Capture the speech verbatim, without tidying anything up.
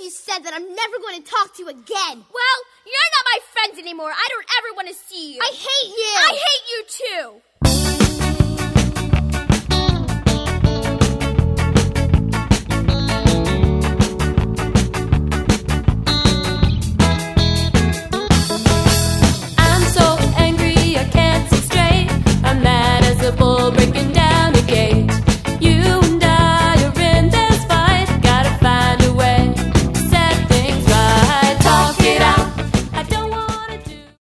you said that I'm never going to talk to you again. Well, you're not my friends anymore. I don't ever want to see you. I hate you. I hate you too.